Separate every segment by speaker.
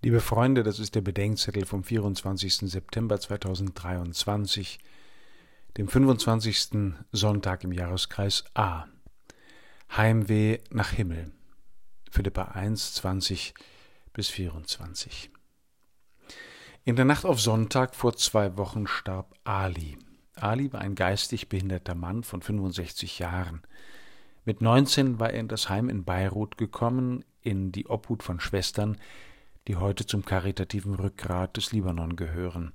Speaker 1: Liebe Freunde, das ist der Bedenkzettel vom 24. September 2023, dem 25. Sonntag im Jahreskreis A. Heimweh nach Himmel. Philipper 1, 20-24. In der Nacht auf Sonntag vor 2 Wochen starb Ali. Ali war ein geistig behinderter Mann von 65 Jahren. Mit 19 war er in das Heim in Beirut gekommen, in die Obhut von Schwestern, die heute zum karitativen Rückgrat des Libanon gehören.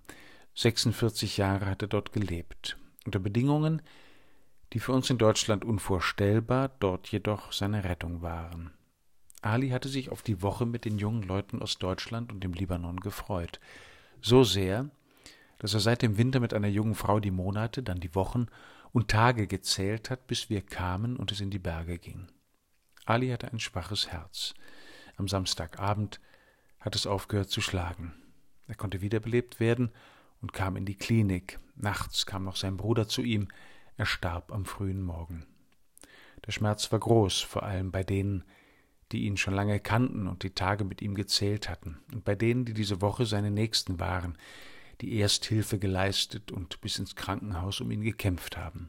Speaker 1: 46 Jahre hat er dort gelebt. Unter Bedingungen, die für uns in Deutschland unvorstellbar, dort jedoch seine Rettung waren. Ali hatte sich auf die Woche mit den jungen Leuten aus Deutschland und dem Libanon gefreut. So sehr, dass er seit dem Winter mit einer jungen Frau die Monate, dann die Wochen und Tage gezählt hat, bis wir kamen und es in die Berge ging. Ali hatte ein schwaches Herz. Am Samstagabend hat es aufgehört zu schlagen. Er konnte wiederbelebt werden und kam in die Klinik. Nachts kam noch sein Bruder zu ihm. Er starb am frühen Morgen. Der Schmerz war groß, vor allem bei denen, die ihn schon lange kannten und die Tage mit ihm gezählt hatten, und bei denen, die diese Woche seine Nächsten waren, die Ersthilfe geleistet und bis ins Krankenhaus um ihn gekämpft haben.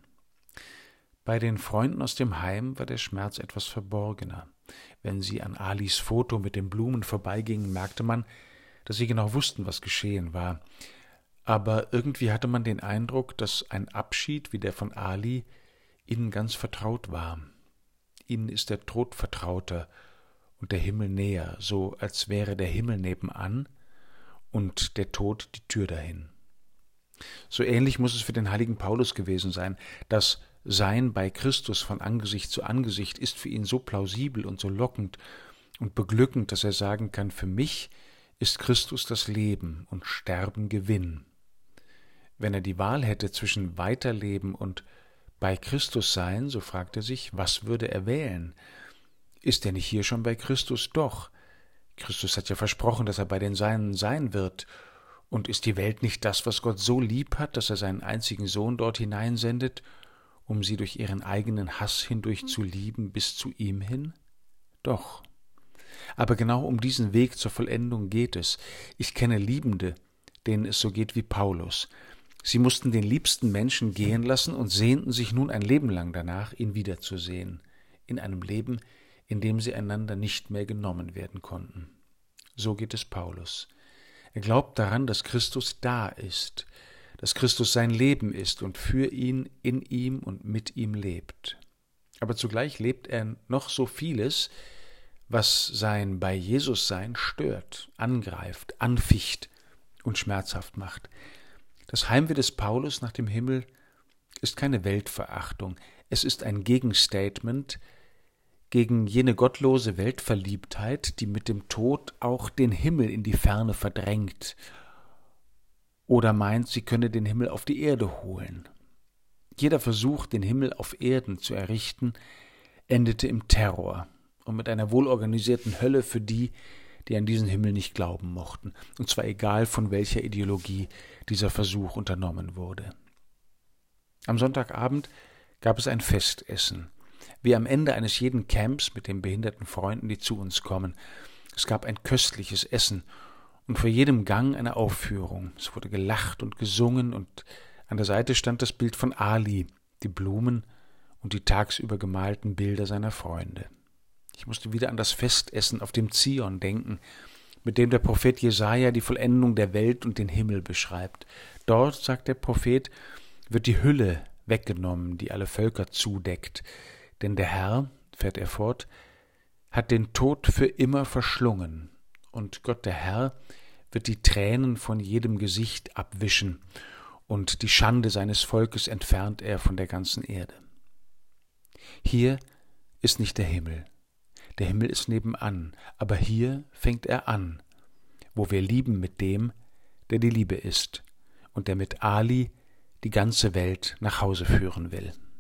Speaker 1: Bei den Freunden aus dem Heim war der Schmerz etwas verborgener. Wenn sie an Alis Foto mit den Blumen vorbeigingen, merkte man, dass sie genau wussten, was geschehen war. Aber irgendwie hatte man den Eindruck, dass ein Abschied wie der von Ali ihnen ganz vertraut war. Ihnen ist der Tod vertrauter und der Himmel näher, so als wäre der Himmel nebenan und der Tod die Tür dahin. So ähnlich muss es für den heiligen Paulus gewesen sein. Das Sein bei Christus von Angesicht zu Angesicht ist für ihn so plausibel und so lockend und beglückend, dass er sagen kann, für mich ist Christus das Leben und Sterben Gewinn. Wenn er die Wahl hätte zwischen Weiterleben und bei Christus sein, so fragt er sich, was würde er wählen? Ist er nicht hier schon bei Christus? Doch. Christus hat ja versprochen, dass er bei den Seinen sein wird. Und ist die Welt nicht das, was Gott so lieb hat, dass er seinen einzigen Sohn dort hineinsendet, um sie durch ihren eigenen Hass hindurch zu lieben bis zu ihm hin? Doch. Aber genau um diesen Weg zur Vollendung geht es. Ich kenne Liebende, denen es so geht wie Paulus. Sie mussten den liebsten Menschen gehen lassen und sehnten sich nun ein Leben lang danach, ihn wiederzusehen, in einem Leben, in dem sie einander nicht mehr genommen werden konnten. So geht es Paulus. Er glaubt daran, dass Christus da ist, dass Christus sein Leben ist und für ihn, in ihm und mit ihm lebt. Aber zugleich lebt er noch so vieles, was sein bei Jesus sein stört, angreift, anficht und schmerzhaft macht. Das Heimweh des Paulus nach dem Himmel ist keine Weltverachtung, es ist ein Gegenstatement gegen jene gottlose Weltverliebtheit, die mit dem Tod auch den Himmel in die Ferne verdrängt oder meint, sie könne den Himmel auf die Erde holen. Jeder Versuch, den Himmel auf Erden zu errichten, endete im Terror und mit einer wohlorganisierten Hölle für die, die an diesen Himmel nicht glauben mochten, und zwar egal, von welcher Ideologie dieser Versuch unternommen wurde. Am Sonntagabend gab es ein Festessen, wie am Ende eines jeden Camps mit den behinderten Freunden, die zu uns kommen. Es gab ein köstliches Essen und vor jedem Gang eine Aufführung. Es wurde gelacht und gesungen und an der Seite stand das Bild von Ali, die Blumen und die tagsüber gemalten Bilder seiner Freunde. Ich musste wieder an das Festessen auf dem Zion denken, mit dem der Prophet Jesaja die Vollendung der Welt und den Himmel beschreibt. Dort, sagt der Prophet, wird die Hülle weggenommen, die alle Völker zudeckt. Denn der Herr, fährt er fort, hat den Tod für immer verschlungen. Und Gott, der Herr, wird die Tränen von jedem Gesicht abwischen. Und die Schande seines Volkes entfernt er von der ganzen Erde. Hier ist nicht der Himmel. Der Himmel ist nebenan, aber hier fängt er an, wo wir lieben mit dem, der die Liebe ist und der mit Ali die ganze Welt nach Hause führen will.